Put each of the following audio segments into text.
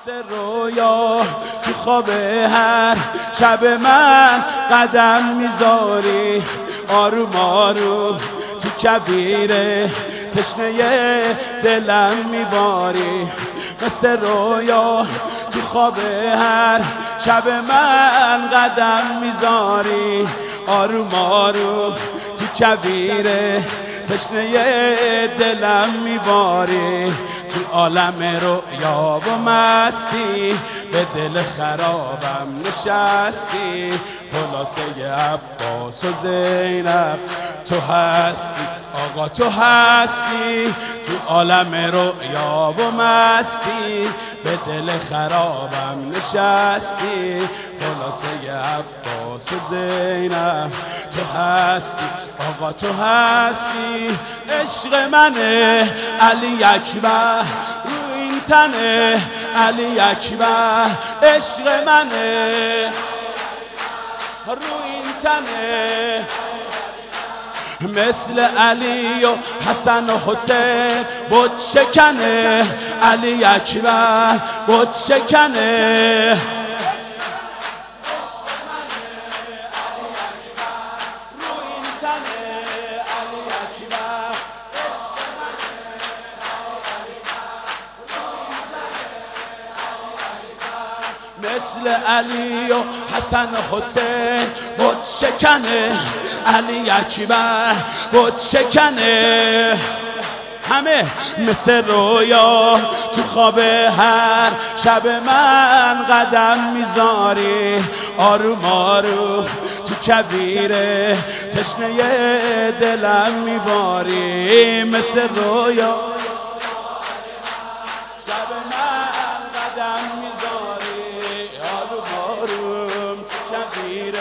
مثل رویا تو خواب هر شب من قدم میذاری، آروم آروم تو کویر تشنه دلم میباری. مثل رویا تو خواب هر شب من قدم میذاری، آروم آروم تو کویر تشنه دلم میباری. تو عالم رؤیا و مستی به دل خرابم نشستی، خلاصه عباس و زینب تو هستی، آقا تو هستی. تو عالم رؤیا و مستی به دل خرابم نشستی، خلاصه عباس و زینب تو هستی، آقا تو هستی. عشق منه علی اکبر رو این تنه، علی اکبر عشق منه رو این تنه. مثل علی و حسن و حسین بت شکنه، علی اکبر بت شکنه. مثل علی و حسن و حسین بت شکنه، علی اکبر بت شکنه. همه مثل رویا تو خواب هر شب من قدم میذاری، آروم آروم تو کویر تشنه دلم میباری. مثل رویا شب من قدم میذاری، آروم آروم تو کویر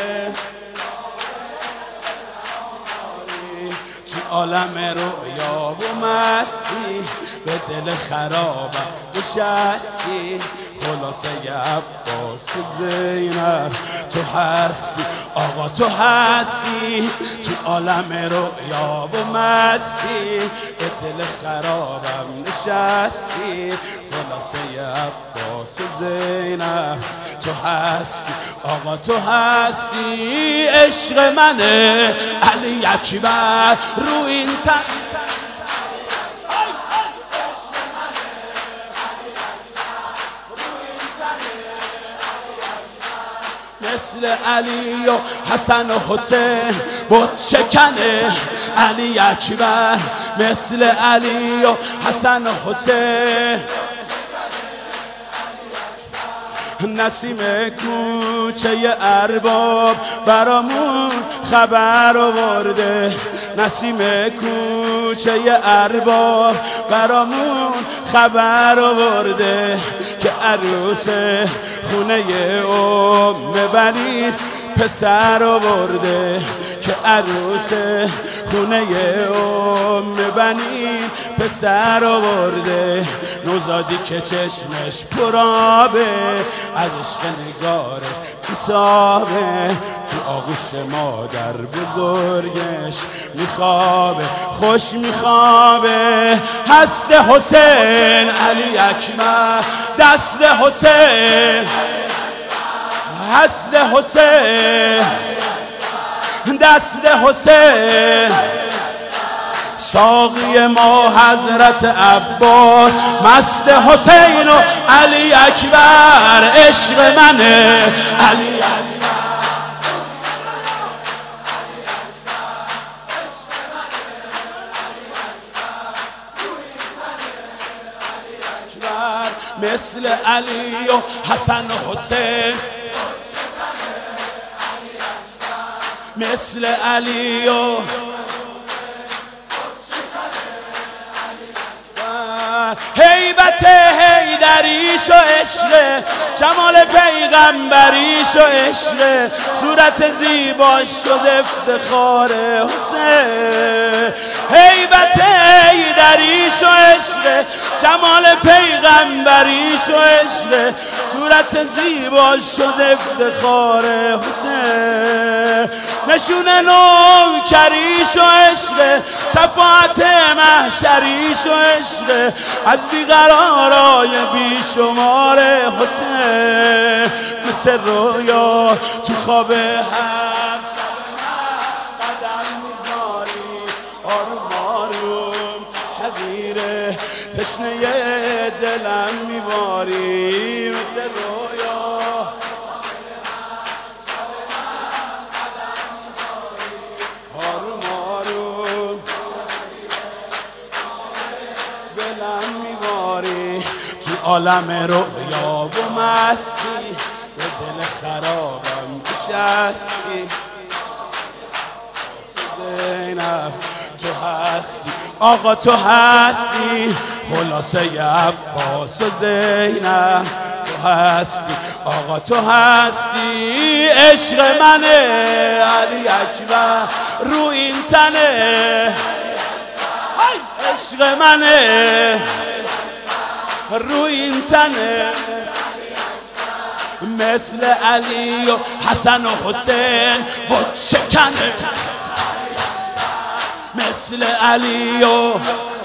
تو عالم رؤیا و مستی به دل خرابم نشستی، خلاصه عباس و زینب تو هستی، آقا تو هستی. تو عالم رؤیا و مستی به دل خرابم نشستی، خلاصه عباس و زینب تو هستی، آقا تو هستی. عشق منه علی اکبر رو این تن، مثل علی و حسن و حسین بت شکنه، علی اکبر مثل علی و حسن و حسین. نسیم کوچه ارباب برامون خبر آورده، نسیم کوچه ارباب برامون خبر آورده که عروس خونه بنی پسر آورده، که عروس خونه بنی پسر آورده. نوزادی که چشمش پرابه از عشق نگارش کوتاهه، تو آغوش مادر بزرگش میخوابه، خوش میخوابه. هست حسین علی اکبر دست حسین، هست حسین دست حسین. ساقی ما حضرت عباس مست حسین و علی اکبر عشق منه، علی اکبر. مثل علی و حسن و حسین، مثل علی و هیبت هیدریش و عشق جمال پیغمبریش و عشق صورت زیباش شد افتخار حسین هیبت حیدریش و عشق جمال پیغمبریش و عشق صورت زیباش شد افتخار حسین نشون نوکریش و عشق شفاعت محشریش و عشق از بیقرارای بیشمار حسین مثل رویا تو خواب هر قدم میذاری آروم آروم تغییره تشنه دلم میباری مثل رویا آروم آروم دلم میباری تو عالم رویا و مستی به دل خرابم نشستی زینب تو هستی آقا تو هستی خلاصه عباس و زینب تو هستی آقا تو هستی عشق منه علی اکبر رو این تنه عشق منه رو این تنه مثل علی و حسن و حسین بود شکنه مثل علی و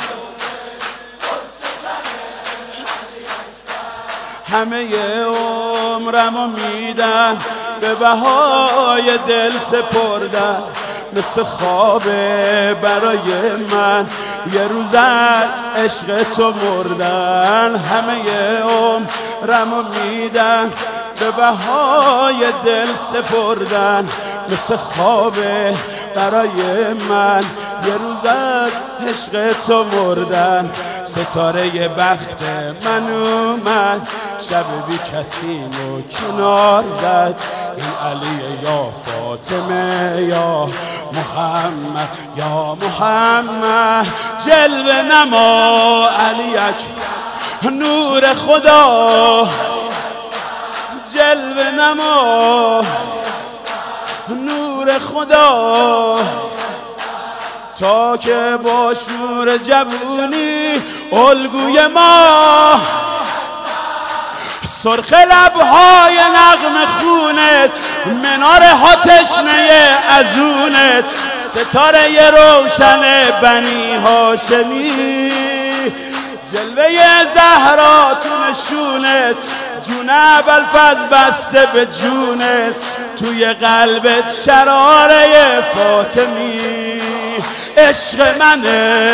همه عمرمو میدن به بهای دل سپردن مثل خوابه برای من یه روز عشق تو مردن همه عمرمو میدن به بهای دل سپردن مثل خوابه برای من یه روز عشق تو مردن ستاره بخت من اومد شب بی کسی و کنار زد این علی یا فاطمه یا محمد یا محمد جلوه نما علی اکبر نور خدا جلوه نما نور خدا تا که با شور جوونی الگوی ما سرخ لبهای نغم خونت مناره ها تشنه ازونت ستاره روشن بنی هاشمی جلوه زهرا تو نشونت جون ابوالفضل بسته به جونت توی قلبت شراره فاطمی عشق منه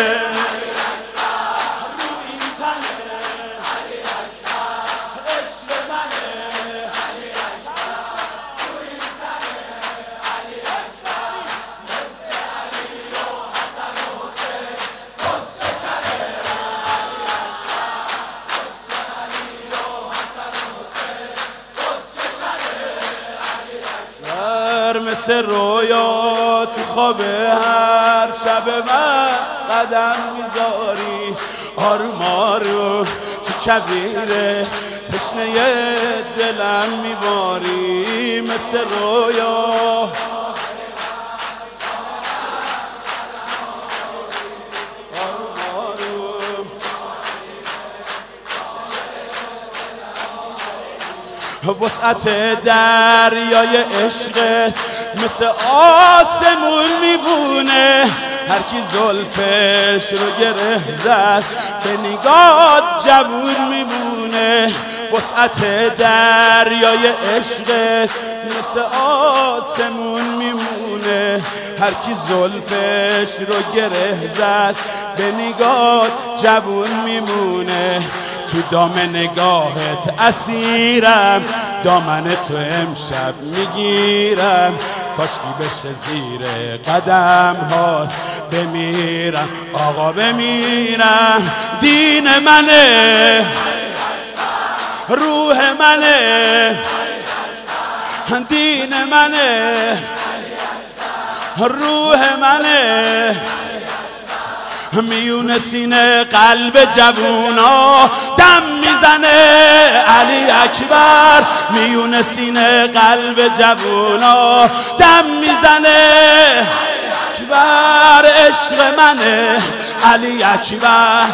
مثل رویا تو خواب هر شب من قدم میذاری آروم آروم تو کبیره تشنه دلم میباری مثل رویا وسعت دریای عشق مثل آسمون میبونه هر کی زلفش رو گره زد به نگاه جوون میمونه وسعت دریای عشق مثل آسمون میمونه هر کی زلفش رو گره زد به نگاه جوون میمونه تو دام نگاهت اسیرم دامن تو امشب میگیرم کاشکی بشه زیر قدم ها بمیرم آقا بمیرم دین منه روح منه دین منه روح منه میون سینه قلب جوونا دم میزنه علی اکبر میون سینه قلب جوونا دم میزنه اکبر عشق منه علی اکبر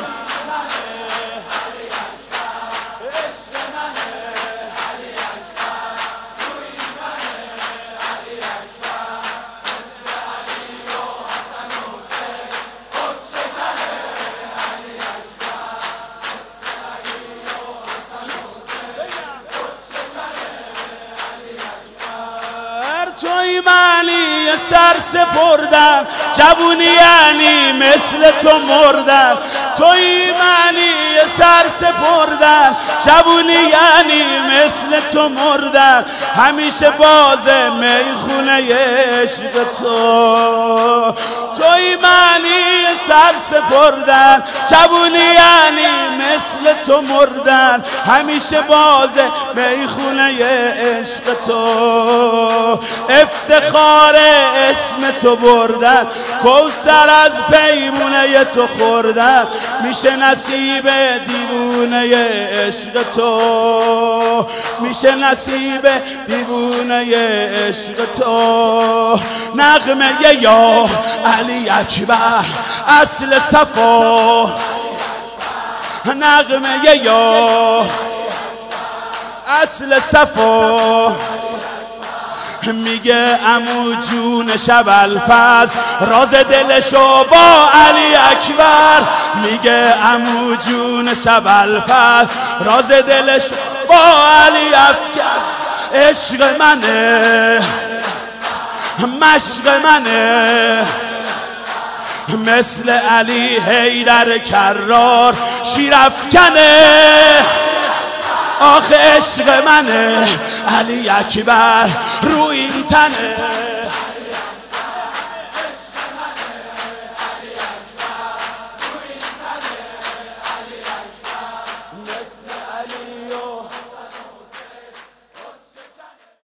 توی معنی سر سپردم جوونی یعنی مثل تو مردم توی معنی سر سپردم جوونی یعنی مثل تو مردم همیشه باز میخونه عشق تو توی معنی سر سپردم جوونی یعنی مثل تو مردن همیشه باز میخونه عشق تو افتخار اسم تو بردن کوثر از پیمونه تو خوردن میشه نصیب دیوونه عشق تو میشه نصیب دیوونه عشق تو نغمه یا علی اکبر اصل صفا نغمه یا اصل صفا میگه عمو جون شب الفز راز دلشو با علی اکبر میگه عمو جون شب الفز راز دلشو با علی اکبر عشق منه مشق منه مثل علی حیدر کرار شیرافکنه آخه عشق منه علی اکبر رو این تنه